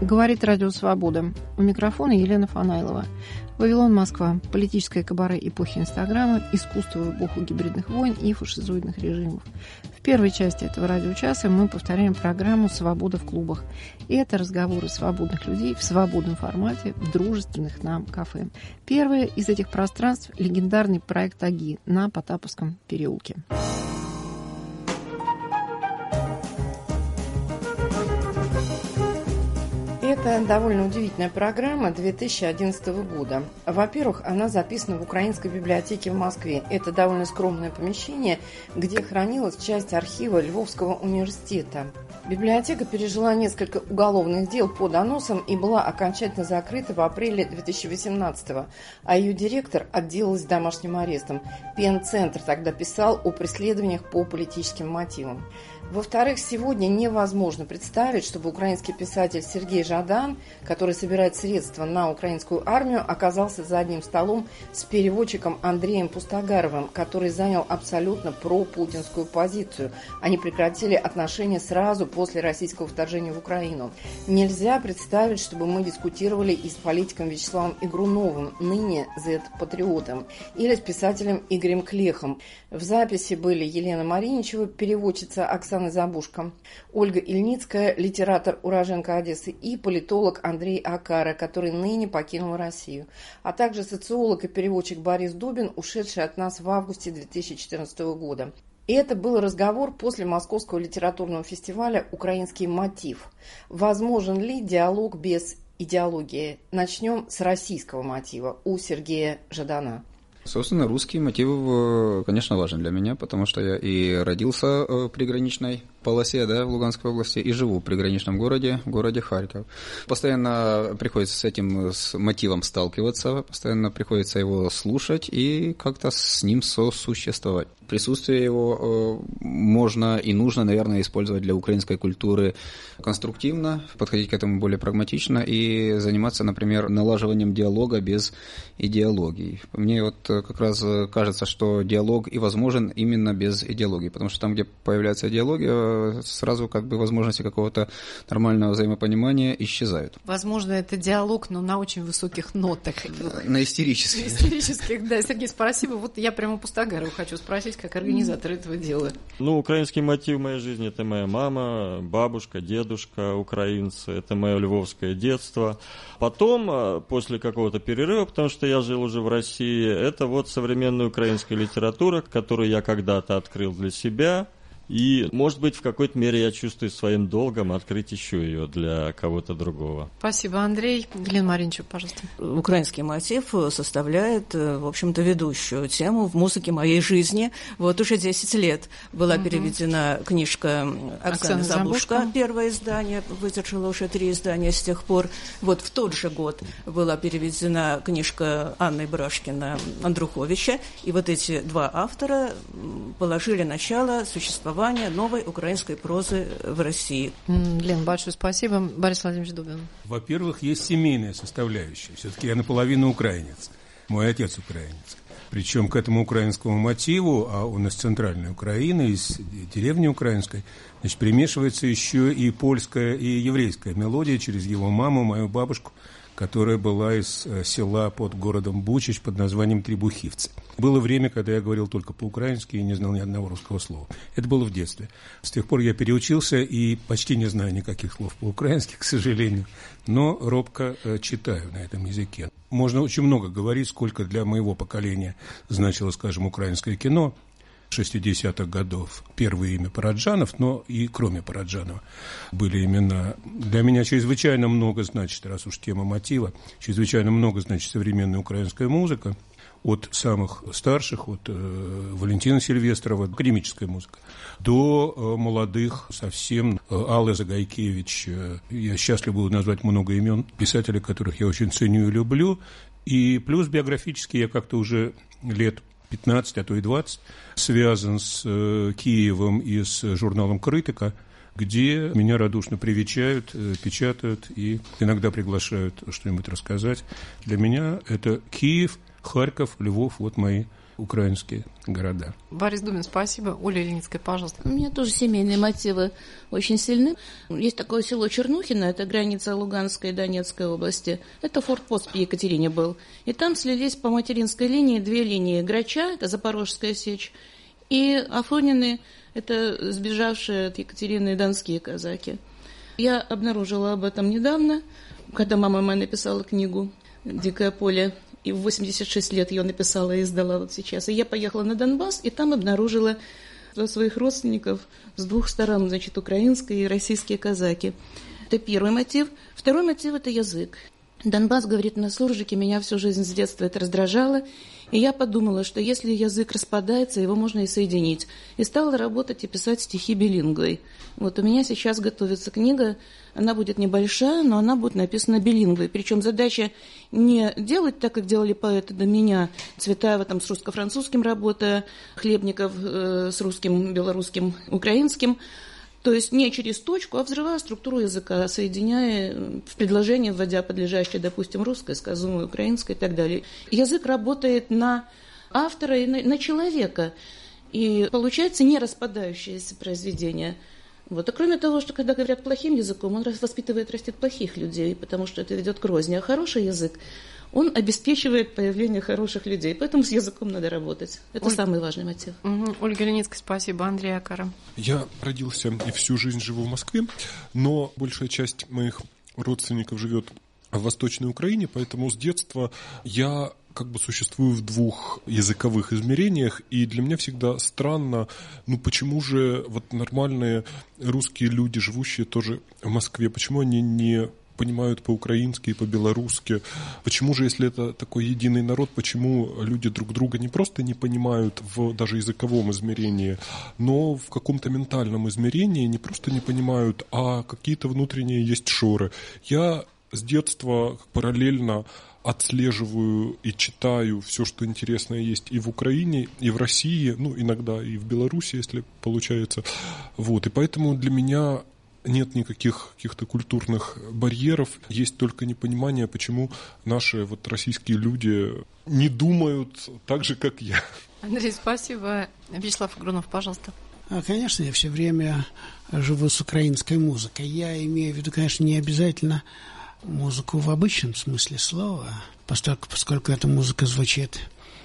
Говорит Радио Свобода. У микрофона Елена Фанайлова. Вавилон, Москва. Политическое кабаре эпохи Инстаграма, искусство в эпоху гибридных войн и фашизоидных режимов. В первой части этого радиочаса мы повторяем программу «Свобода в клубах». И это разговоры свободных людей в свободном формате в дружественных нам кафе. Первое из этих пространств – легендарный проект «Аги» на Потаповском переулке. Это довольно удивительная программа 2011 года. Во-первых, она записана в Украинской библиотеке в Москве. Это довольно скромное помещение, где хранилась часть архива Львовского университета. Библиотека пережила несколько уголовных дел по доносам и была окончательно закрыта в апреле 2018-го, а ее директор отделалась домашним арестом. Пен-центр тогда писал о преследованиях по политическим мотивам. Во-вторых, сегодня невозможно представить, чтобы украинский писатель Сергей Жадан, который собирает средства на украинскую армию, оказался за одним столом с переводчиком Андреем Пустогаровым, который занял абсолютно пропутинскую позицию. Они прекратили отношения сразу после российского вторжения в Украину. Нельзя представить, чтобы мы дискутировали и с политиком Вячеславом Игруновым, ныне Z-патриотом, или с писателем Игорем Клехом. В записи были Елена Мариничева, переводчица Оксана Забушко, Ольга Ильницкая, литератор, уроженка Одессы, и политолог Андрей Акара, который ныне покинул Россию, а также социолог и переводчик Борис Дубин, ушедший от нас в августе 2014 года. И это был разговор после Московского литературного фестиваля «Украинский мотив». Возможен ли диалог без идеологии? Начнем с российского мотива у Сергея Жадана. Собственно, русский мотив, конечно, важен для меня, потому что я и родился в приграничной полосе, в Луганской области, и живу в приграничном городе, в городе Харьков. Постоянно приходится с этим мотивом сталкиваться, постоянно приходится его слушать и как-то с ним сосуществовать. Присутствие его можно и нужно, наверное, использовать для украинской культуры конструктивно, подходить к этому более прагматично и заниматься, например, налаживанием диалога без идеологии. Мне вот как раз кажется, что диалог и возможен именно без идеологии, потому что там, где появляется идеология, сразу возможности какого-то нормального взаимопонимания исчезают. Возможно, это диалог, но на очень высоких нотах. На истерических. На истерических, да. Сергей, спасибо. Вот я прямо Пустогарова хочу спросить, как организатор этого дела. Украинский мотив в моей жизни – это моя мама, бабушка, дедушка украинцы, это мое львовское детство. Потом, после какого-то перерыва, потому что я жил уже в России, это современная украинская литература, которую я когда-то открыл для себя. И, может быть, в какой-то мере я чувствую своим долгом открыть еще ее для кого-то другого. Спасибо, Андрей. Елена Мариничева, пожалуйста. Украинский мотив составляет, в общем-то, ведущую тему в музыке моей жизни. Уже 10 лет была переведена книжка Оксаны Забушко, первое издание, выдержала уже 3 издания с тех пор. В тот же год была переведена книжка Анны Брашкина Андруховича. И эти 2 автора положили начало существованию новой украинской прозы в России. Лен, большое спасибо. Борис Владимирович Дубин. Во-первых, есть семейная составляющая. Все-таки я наполовину украинец. Мой отец украинец. Причем к этому украинскому мотиву, а он из центральной Украины, из деревни украинской, примешивается еще и польская, и еврейская мелодия через его маму, мою бабушку, которая была из села под городом Бучач под названием Требухивцы. Было время, когда я говорил только по-украински и не знал ни одного русского слова. Это было в детстве. С тех пор я переучился и почти не знаю никаких слов по-украински, к сожалению, но робко читаю на этом языке. Можно очень много говорить, сколько для моего поколения значило, скажем, украинское кино 60-х годов. Первое имя Параджанов, но и кроме Параджанова были имена. Для меня чрезвычайно много значит, раз уж тема мотива, чрезвычайно много значит современная украинская музыка. От самых старших, от Валентина Сильвестрова, академическая музыка, до молодых совсем Аллы Загайкевич. Я счастлив буду назвать много имен писателей, которых я очень ценю и люблю. И плюс биографически я как-то уже лет 15, а то и 20 связан с Киевом и с журналом «Критика», где меня радушно привечают, печатают и иногда приглашают что-нибудь рассказать. Для меня это Киев, Харьков, Львов, мои украинские города. Борис Дубин, спасибо. Оля Леницкая, пожалуйста. У меня тоже семейные мотивы очень сильны. Есть такое село Чернухино, это граница Луганской и Донецкой области. Это форпост в Екатерине был. И там слились по материнской линии две линии. Грача, это Запорожская сечь, и Афонины, это сбежавшие от Екатерины донские казаки. Я обнаружила об этом недавно, когда мама моя написала книгу «Дикое поле». И в 86 лет ее написала и издала вот сейчас. И я поехала на Донбасс, и там обнаружила своих родственников с двух сторон, значит, украинские и российские казаки. Это первый мотив. Второй мотив – это язык. Донбасс, говорит, на суржике, меня всю жизнь с детства это раздражало. И я подумала, что если язык распадается, его можно и соединить. И стала работать и писать стихи билингвой. Вот у меня сейчас готовится книга, она будет небольшая, но она будет написана билингвой. Причем задача не делать так, как делали поэты до меня. Цветаева там с русско-французским работая, Хлебников с русским, белорусским, украинским. То есть не через точку, а взрывая структуру языка, соединяя в предложение, вводя подлежащее, допустим, русское, сказуемое, украинское и так далее. Язык работает на автора и на человека. И получается не распадающееся произведение. Вот. А кроме того, что когда говорят плохим языком, он воспитывает, растет плохих людей, потому что это ведет к розни. А хороший язык, он обеспечивает появление хороших людей. Поэтому с языком надо работать. Это самый важный мотив. Ольга Леницкая, спасибо. Андрей Акара. Я родился и всю жизнь живу в Москве, но большая часть моих родственников живет в Восточной Украине, поэтому с детства я как бы существую в двух языковых измерениях, и для меня всегда странно, почему же вот нормальные русские люди, живущие тоже в Москве, почему они не понимают по-украински и по-белорусски, почему же, если это такой единый народ, почему люди друг друга не просто не понимают в даже языковом измерении, но в каком-то ментальном измерении не просто не понимают, а какие-то внутренние есть шоры. Я с детства параллельно отслеживаю и читаю все, что интересное есть и в Украине, и в России, иногда и в Беларуси, если получается. Вот. И поэтому для меня нет никаких каких-то культурных барьеров, есть только непонимание, почему наши российские люди не думают так же, как я. Андрей, спасибо. Вячеслав Грунов, пожалуйста. Конечно, я все время живу с украинской музыкой. Я имею в виду, конечно, не обязательно музыку в обычном смысле слова, поскольку эта музыка звучит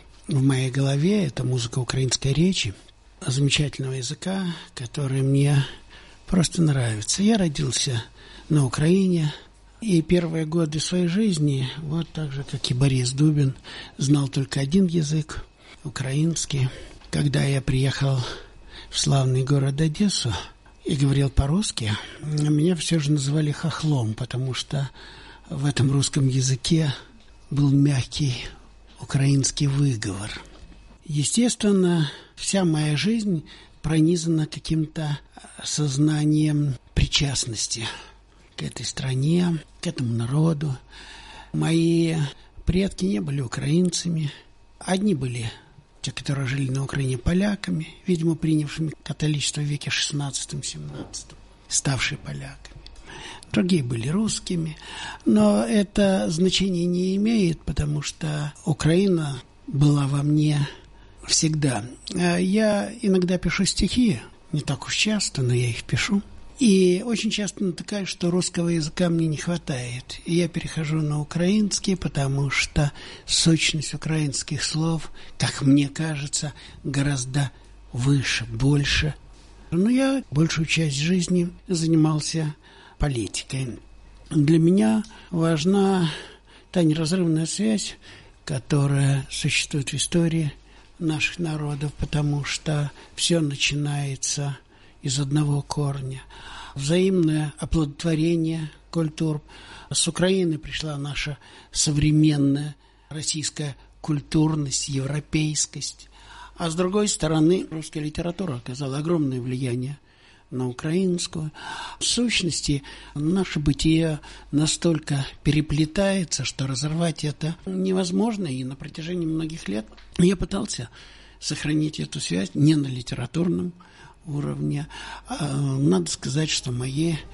в моей голове, это музыка украинской речи, замечательного языка, который мне просто нравится. Я родился на Украине, и первые годы своей жизни, вот так же, как и Борис Дубин, знал только один язык – украинский. Когда я приехал в славный город Одессу и говорил по-русски, меня все же называли хохлом, потому что в этом русском языке был мягкий украинский выговор. Естественно, вся моя жизнь пронизана каким-то сознанием причастности к этой стране, к этому народу. Мои предки не были украинцами. Одни были те, которые жили на Украине, поляками, видимо, принявшими католичество в веке XVI-XVII, ставшие поляками. Другие были русскими. Но это значение не имеет, потому что Украина была во мне всегда. Я иногда пишу стихи, не так уж часто, но я их пишу. И очень часто натыкаюсь, что русского языка мне не хватает. И я перехожу на украинский, потому что сущность украинских слов, как мне кажется, гораздо выше, больше. Но я большую часть жизни занимался политикой. Для меня важна та неразрывная связь, которая существует в истории наших народов, потому что все начинается из одного корня. Взаимное оплодотворение культур. С Украины пришла наша современная российская культурность, европейскость. А с другой стороны, русская литература оказала огромное влияние на украинскую. В сущности, наше бытие настолько переплетается, что разорвать это невозможно, и на протяжении многих лет я пытался сохранить эту связь не на литературном уровне. Надо сказать, что мои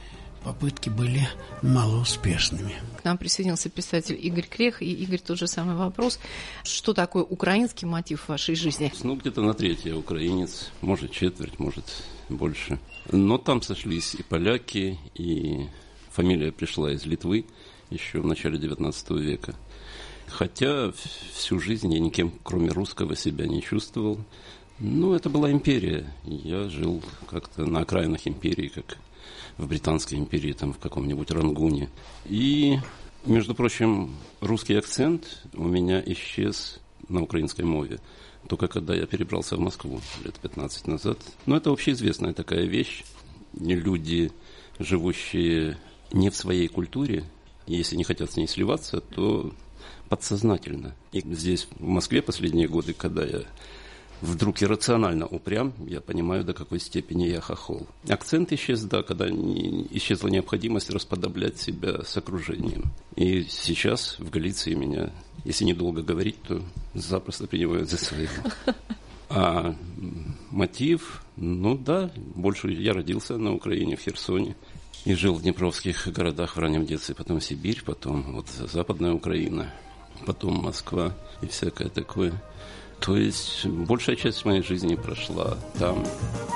попытки были малоуспешными. К нам присоединился писатель Игорь Крех. И, Игорь, тот же самый вопрос. Что такое украинский мотив в вашей жизни? Ну, где-то на треть я украинец, может, четверть, может, больше. Но там сошлись и поляки, и фамилия пришла из Литвы еще в начале XIX века. Хотя всю жизнь я никем, кроме русского, себя не чувствовал. Ну, это была империя. Я жил как-то на окраинах империи, как в Британской империи, там в каком-нибудь Рангуне. И, между прочим, русский акцент у меня исчез на украинской мове. Только когда я перебрался в Москву лет 15 назад. Но это общеизвестная такая вещь. Люди, живущие не в своей культуре, если не хотят с ней сливаться, то подсознательно. И здесь, в Москве, последние годы, когда я вдруг иррационально упрям, я понимаю, до какой степени я хохол. Акцент исчез, да, когда исчезла необходимость расподоблять себя с окружением. И сейчас в Галиции меня, если недолго говорить, то запросто принимают за своего. А мотив, ну да, больше я родился на Украине, в Херсоне. И жил в днепровских городах в раннем детстве, потом Сибирь, потом вот Западная Украина, потом Москва и всякое такое. То есть большая часть моей жизни прошла там.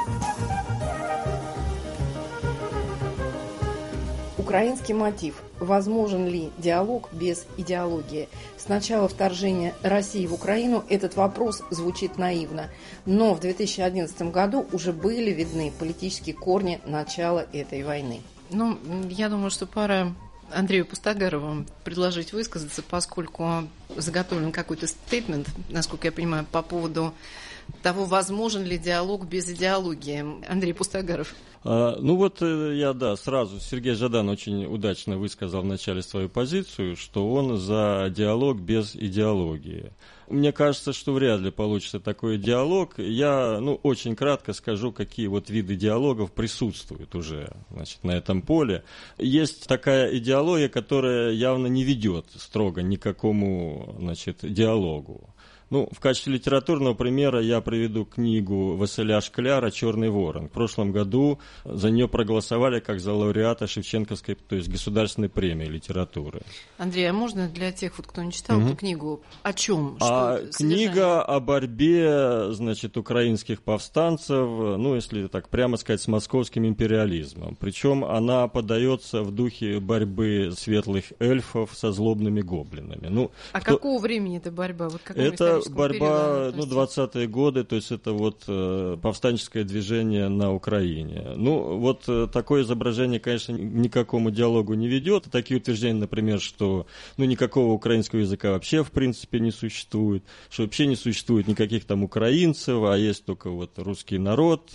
Украинский мотив. Возможен ли диалог без идеологии? С начала вторжения России в Украину этот вопрос звучит наивно. Но в 2011 году уже были видны политические корни начала этой войны. Ну, я думаю, что пора Андрею Пустогарову предложить высказаться, поскольку заготовлен какой-то стейтмент, насколько я понимаю, по поводу того, возможен ли диалог без идеологии. Андрей Пустогаров. Ну вот я, сразу Сергей Жадан очень удачно высказал в начале свою позицию, что он за диалог без идеологии. Мне кажется, что вряд ли получится такой диалог. Я, очень кратко скажу, какие вот виды диалогов присутствуют уже, на этом поле. Есть такая идеология, которая явно не ведет строго ни к какому, диалогу. В качестве литературного примера я приведу книгу Василя Шкляра «Черный ворон». В прошлом году за нее проголосовали как за лауреата Шевченковской, то есть государственной премии литературы. Андрей, а можно для тех, кто не читал эту книгу, о чем? Книга о борьбе, украинских повстанцев, если так прямо сказать, с московским империализмом. Причем она подается в духе борьбы светлых эльфов со злобными гоблинами. Какого времени эта борьба? Это борьба, 20-е годы, то есть это повстанческое движение на Украине. Такое изображение, конечно, никакому диалогу не ведет. Такие утверждения, например, что никакого украинского языка вообще в принципе не существует, что вообще не существует никаких там украинцев, а есть только русский народ.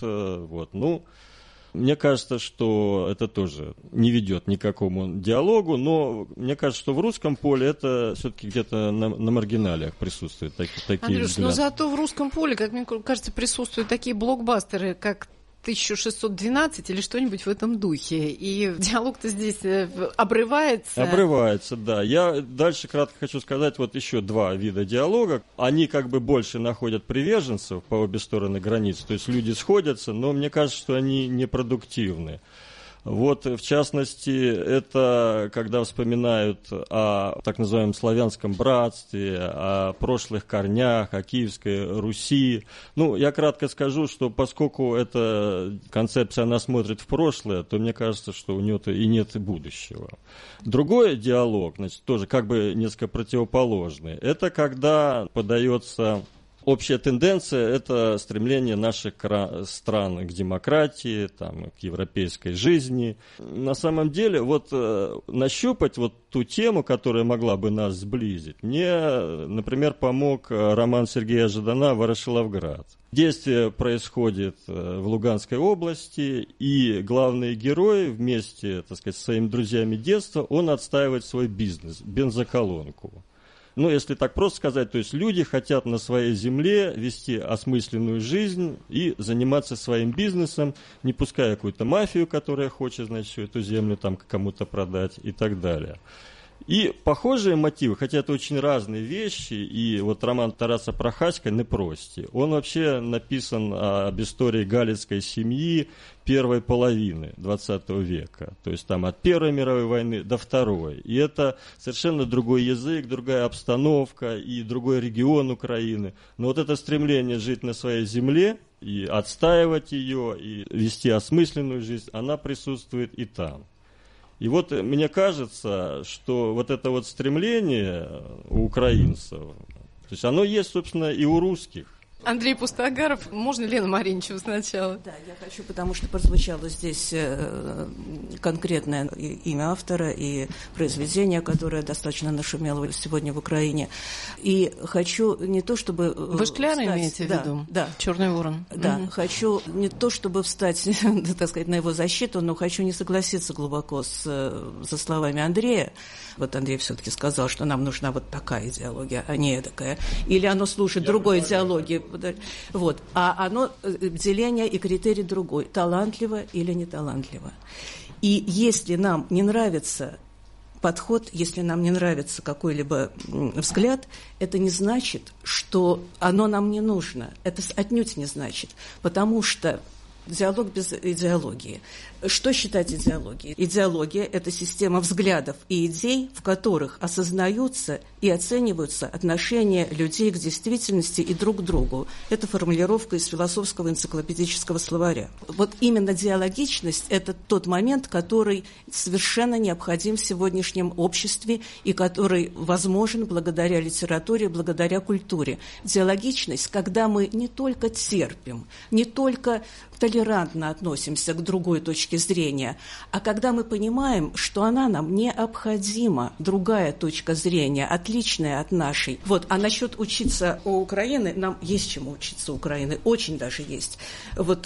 Мне кажется, что это тоже не ведет ни к какому диалогу, но мне кажется, что в русском поле это все-таки где-то на маргиналиях присутствуют такие Андрюш, взгляды. Но зато в русском поле, как мне кажется, присутствуют такие блокбастеры, как 1612 или что-нибудь в этом духе. И диалог-то здесь обрывается. Обрывается, да. Я дальше кратко хочу сказать еще два вида диалога. Они больше находят приверженцев по обе стороны границ. То есть люди сходятся, но мне кажется, что они непродуктивны. В частности, это когда вспоминают о так называемом славянском братстве, о прошлых корнях, о Киевской Руси. Я кратко скажу, что поскольку эта концепция, она смотрит в прошлое, то мне кажется, что у нее-то и нет будущего. Другой диалог, тоже несколько противоположный, это когда подается... Общая тенденция – это стремление наших стран к демократии, к европейской жизни. На самом деле, нащупать ту тему, которая могла бы нас сблизить, мне, например, помог роман Сергея Жадана «Ворошиловград». Действие происходит в Луганской области, и главный герой вместе, с своими друзьями детства, он отстаивает свой бизнес – бензоколонку. Если так просто сказать, то есть люди хотят на своей земле вести осмысленную жизнь и заниматься своим бизнесом, не пуская какую-то мафию, которая хочет, всю эту землю кому-то продать и так далее. И похожие мотивы, хотя это очень разные вещи, и вот роман Тараса Прохаська «Непрости», он вообще написан об истории галицкой семьи первой половины 20 века, то есть там от Первой мировой войны до Второй. И это совершенно другой язык, другая обстановка и другой регион Украины. Но вот это стремление жить на своей земле и отстаивать ее, и вести осмысленную жизнь, она присутствует и там. И вот мне кажется, что вот это вот стремление у украинцев, то есть оно есть, собственно, и у русских. Андрей Пустогаров, можно Лену Мариничеву сначала? Да, я хочу, потому что прозвучало здесь конкретное имя автора и произведение, которое достаточно нашумело сегодня в Украине. И хочу не то, чтобы... Вы Шкляра имеете в виду? Да. «Черный ворон». Да, хочу не то, чтобы встать, так сказать, на его защиту, но хочу не согласиться глубоко со словами Андрея. Вот Андрей все-таки сказал, что нам нужна вот такая идеология, а не такая. Или оно служит другой идеологии. Вот. А оно, деление и критерий другой. Талантливо или неталантливо. И если нам не нравится подход, если нам не нравится какой-либо взгляд, это не значит, что оно нам не нужно. Это отнюдь не значит. Потому что диалог без идеологии. Что считать идеологией? Идеология – это система взглядов и идей, в которых осознаются и оцениваются отношения людей к действительности и друг к другу. Это формулировка из философского энциклопедического словаря. Вот именно диалогичность – это тот момент, который совершенно необходим в сегодняшнем обществе и который возможен благодаря литературе, благодаря культуре. Диалогичность, когда мы не только терпим, не только толерантно относимся к другой точке зрения, а когда мы понимаем, что она нам необходима, другая точка зрения, отличная от нашей. Вот, а насчет учиться у Украины, нам есть чему учиться у Украины, очень даже есть. Вот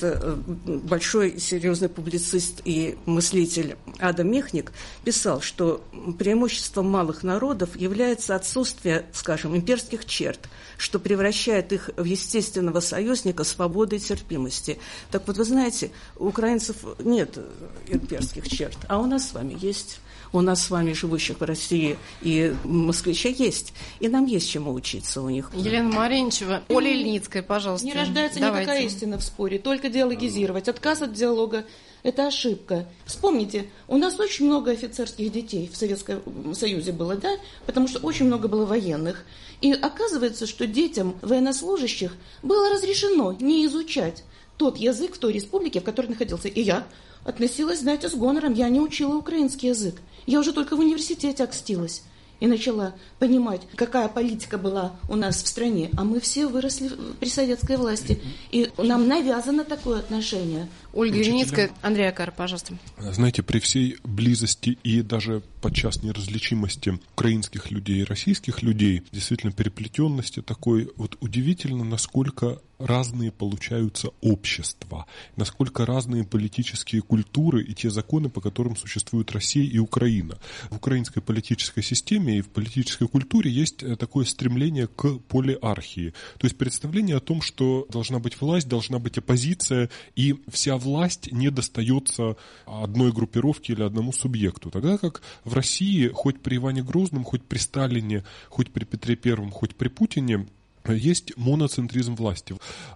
большой серьезный публицист и мыслитель Адам Михник писал, что преимуществом малых народов является отсутствие, скажем, имперских черт, что превращает их в естественного союзника свободы и терпимости. Так вот, вы знаете, у украинцев нет имперских черт, а у нас с вами есть. У нас с вами, живущих в России, и москвичей есть. И нам есть чему учиться у них. Елена Мариничева. Оля Ильницкая, пожалуйста. Не рождается никакая истина в споре, только диалогизировать. Отказ от диалога – это ошибка. Вспомните, у нас очень много офицерских детей в Советском Союзе было, да? Потому что очень много было военных. И оказывается, что детям военнослужащих было разрешено не изучать тот язык в той республике, в которой находился. И я относилась, знаете, с гонором. Я не учила украинский язык. Я уже только в университете окстилась. И начала понимать, какая политика была у нас в стране. А мы все выросли при советской власти. И нам навязано такое отношение. Ольга Ильницкая. Андрей Акар, пожалуйста. Знаете, при всей близости и даже подчас неразличимости украинских людей и российских людей, действительно переплетенности такой, вот удивительно, насколько разные получаются общества, насколько разные политические культуры и те законы, по которым существуют Россия и Украина. В украинской политической системе и в политической культуре есть такое стремление к полиархии. То есть представление о том, что должна быть власть, должна быть оппозиция, и вся власть не достается одной группировке или одному субъекту. Тогда как в России, хоть при Иване Грозном, хоть при Сталине, хоть при Петре Первом, хоть при Путине, есть моноцентризм власти.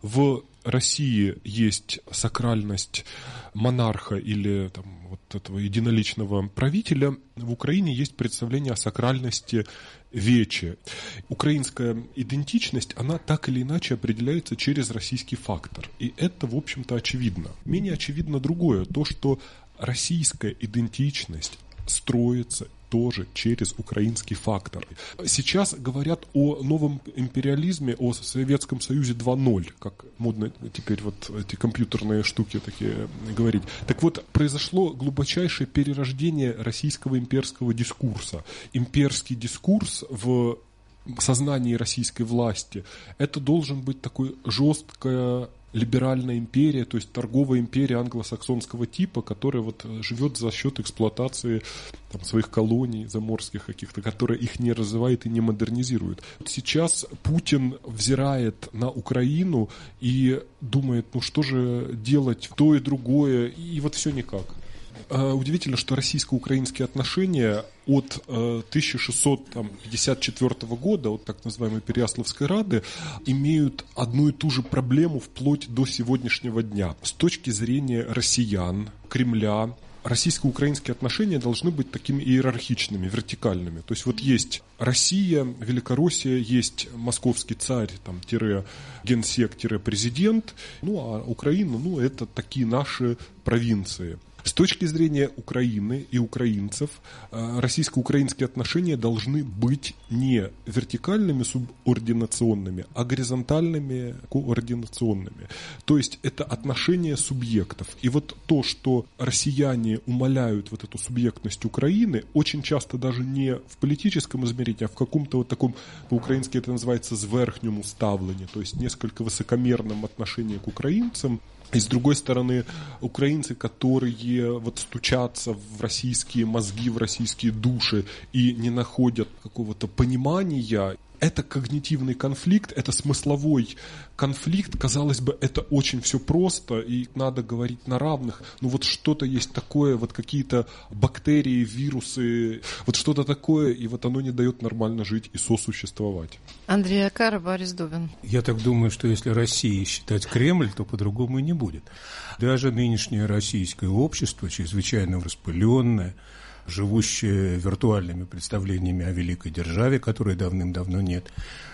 В России есть сакральность монарха или там, вот этого единоличного правителя. В Украине есть представление о сакральности вечи. Украинская идентичность, она так или иначе определяется через российский фактор. И это, в общем-то, очевидно. Менее очевидно другое. То, что российская идентичность строится тоже через украинский фактор. Сейчас говорят о новом империализме, о Советском Союзе 2.0, как модно теперь вот эти компьютерные штуки такие говорить. Так вот, произошло глубочайшее перерождение российского имперского дискурса. Имперский дискурс в сознании российской власти — это должен быть такой жесткая либеральная империя, то есть торговая империя англосаксонского типа, которая вот живет за счет эксплуатации там, своих колоний заморских каких-то, которая их не развивает и не модернизирует. Сейчас Путин взирает на Украину и думает, ну что же делать то и другое, и вот все никак. Удивительно, что российско-украинские отношения от 1654 года, от так называемой Переяславской Рады, имеют одну и ту же проблему вплоть до сегодняшнего дня. С точки зрения россиян, Кремля, российско-украинские отношения должны быть такими иерархичными, вертикальными. То есть вот есть Россия, Великороссия, есть московский царь, там, генсек, президент, а Украина, это такие наши провинции. С точки зрения Украины и украинцев, российско-украинские отношения должны быть не вертикальными, субординационными, а горизонтальными, координационными. То есть это отношения субъектов. И вот то, что россияне умаляют вот эту субъектность Украины, очень часто даже не в политическом измерении, а в каком-то вот таком, по-украински это называется зверхнему ставлении, то есть несколько высокомерном отношении к украинцам. И с другой стороны, украинцы, которые вот стучатся в российские мозги, в российские души и не находят какого-то понимания, это когнитивный конфликт, это смысловой конфликт. Казалось бы, это очень все просто, и надо говорить на равных. Но вот что-то есть такое, вот какие-то бактерии, вирусы, вот что-то такое, и вот оно не дает нормально жить и сосуществовать. Андрей Акар, Борис Дубин. Я так думаю, что если Россией считать Кремль, то по-другому и не будет. Даже нынешнее российское общество, чрезвычайно распыленное, живущее виртуальными представлениями о великой державе, которой давным-давно нет,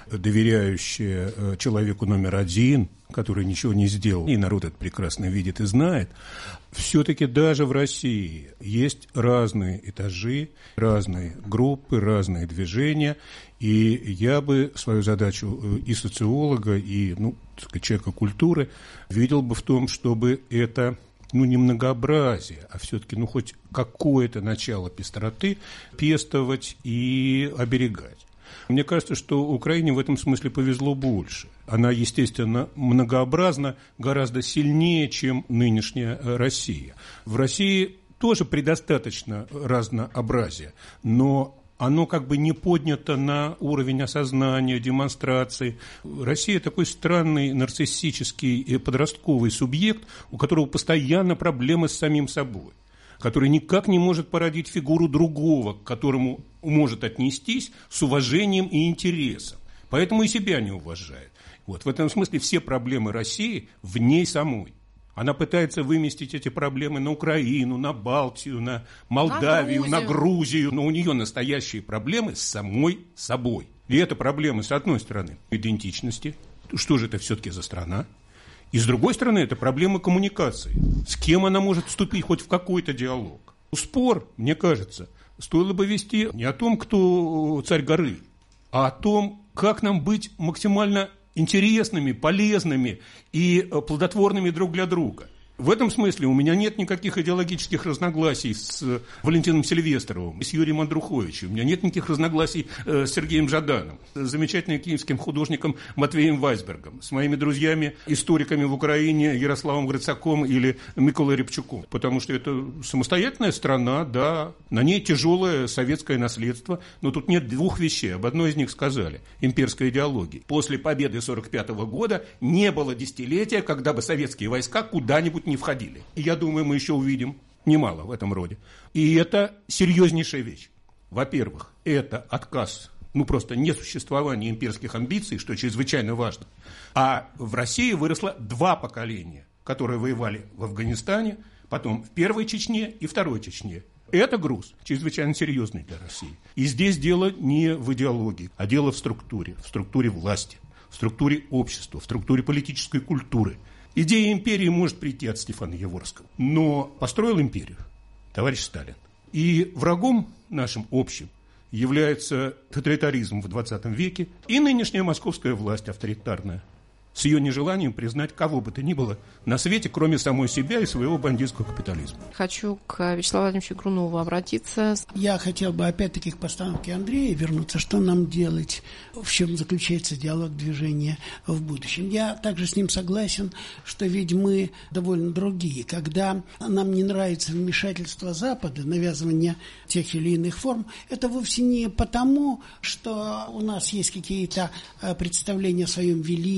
доверяющее человеку номер один, который ничего не сделал, и народ это прекрасно видит и знает, все-таки даже в России есть разные этажи, разные группы, разные движения, и я бы свою задачу и социолога, и человека культуры видел бы в том, чтобы это не многообразие, а все-таки хоть какое-то начало пестроты пестовать и оберегать. Мне кажется, что Украине в этом смысле повезло больше. Она, естественно, многообразна гораздо сильнее, чем нынешняя Россия. В России тоже предостаточно разнообразия, но оно как бы не поднято на уровень осознания, демонстрации. Россия такой странный нарциссический подростковый субъект, у которого постоянно проблемы с самим собой, который никак не может породить фигуру другого, к которому может отнестись с уважением и интересом. Поэтому и себя не уважает. В этом смысле все проблемы России в ней самой. Она пытается выместить эти проблемы на Украину, на Балтию, на Молдавию, на Грузию. Но у нее настоящие проблемы с самой собой. И это проблемы, с одной стороны, идентичности. Что же это все-таки за страна? И с другой стороны, это проблема коммуникации. С кем она может вступить хоть в какой-то диалог? Спор, мне кажется, стоило бы вести не о том, кто царь горы, а о том, как нам быть максимально интересными, полезными и плодотворными друг для друга. В этом смысле у меня нет никаких идеологических разногласий с Валентином Сильвестровым, с Юрием Андруховичем. У меня нет никаких разногласий с Сергеем Жаданом, с замечательным киевским художником Матвеем Вайсбергом, с моими друзьями, историками в Украине Ярославом Грицаком или Миколой Рябчуком. Потому что это самостоятельная страна, да, на ней тяжелое советское наследство, но тут нет двух вещей. Об одной из них сказали – имперской идеологии. После победы 1945 года не было десятилетия, когда бы советские войска куда-нибудь не входили. И я думаю, мы еще увидим немало в этом роде. И это серьезнейшая вещь. Во-первых, это отказ, просто несуществование имперских амбиций, что чрезвычайно важно. А в России выросло два поколения, которые воевали в Афганистане, потом в первой Чечне и второй Чечне. Это груз чрезвычайно серьезный для России. И здесь дело не в идеологии, а дело в структуре власти, в структуре общества, в структуре политической культуры. Идея империи может прийти от Стефана Яворского, но построил империю товарищ Сталин. И врагом нашим общим является тоталитаризм в 20 веке и нынешняя московская власть авторитарная, с ее нежеланием признать кого бы то ни было на свете, кроме самой себя и своего бандитского капитализма. Хочу к Вячеславу Владимировичу Грунову обратиться. Я хотел бы опять-таки к постановке Андрея вернуться. Что нам делать? В чем заключается диалог движения в будущем? Я также с ним согласен, что ведь мы довольно другие. Когда нам не нравится вмешательство Запада, навязывание тех или иных форм, это вовсе не потому, что у нас есть какие-то представления о своем величии,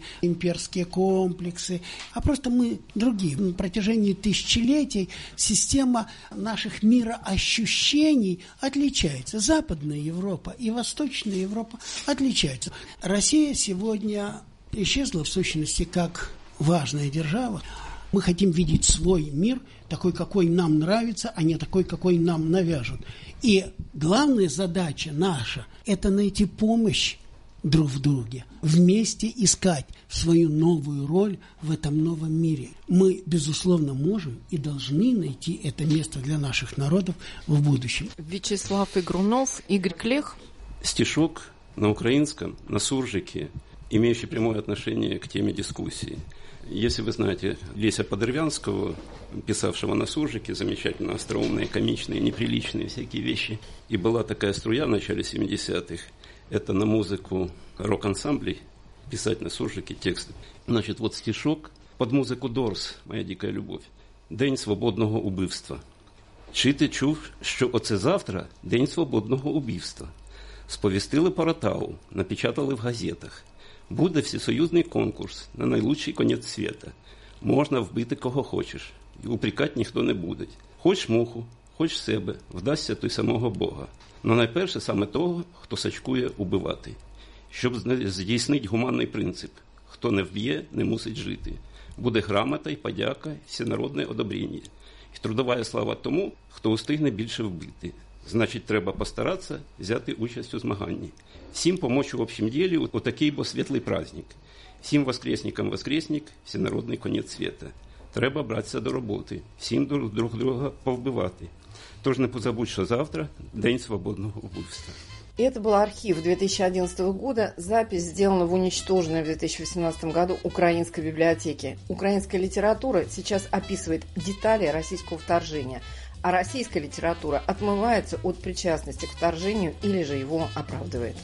имперские комплексы, а просто мы другие. На протяжении тысячелетий система наших мироощущений отличается. Западная Европа и Восточная Европа отличаются. Россия сегодня исчезла в сущности как важная держава. Мы хотим видеть свой мир такой, какой нам нравится, а не такой, какой нам навяжут. И главная задача наша – это найти помощь друг в друге, вместе искать свою новую роль в этом новом мире. Мы, безусловно, можем и должны найти это место для наших народов в будущем. Вячеслав Игрунов, Игорь Клех. Стишок на украинском, на суржике, имеющий прямое отношение к теме дискуссии. Если вы знаете Леся Подервянского, писавшего на суржике, замечательно остроумные, комичные, неприличные всякие вещи, и была такая струя в начале 70-х, это на музыку рок-ансамблей писать на суржике тексты. Значить, вот стишок під музику Дорс, «Моя дика любов». День свободного убивства. Чи ти чув, що оце завтра День свободного убивства? Сповістили по Ротау, напечатали в газетах. Буде всесоюзний конкурс на найлучший конець світа. Можна вбити кого хочеш, і упрекати ніхто не буде. Хоч муху, хоч себе, вдасться той самого Бога. Но найперше саме того, хто сачкує убивати. Щоб здійснити гуманний принцип. Хто не вб'є, не мусить жити. Буде грамота й подяка, всенародне одобрення. І трудова слава тому, хто устигне більше вбити. Значить, треба постаратися взяти участь у змаганні. Всім помочь в общем ділі у такий бо світлий праздник. Всім воскресникам воскресник, всенародний конець світа. Треба братися до роботи, всім друг друга повбивати. Тож не позабудь, що завтра День свободного убивства. Это был архив 2011 года. Запись сделана в уничтоженной в 2018 году украинской библиотеке. Украинская литература сейчас описывает детали российского вторжения, а российская литература отмывается от причастности к вторжению или же его оправдывает.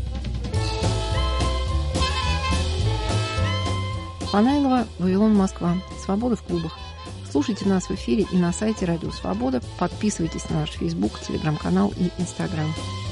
Панайлова, Вавилон, Москва. Свобода в клубах. Слушайте нас в эфире и на сайте Радио Свобода. Подписывайтесь на наш Facebook, Телеграм-канал и Инстаграм.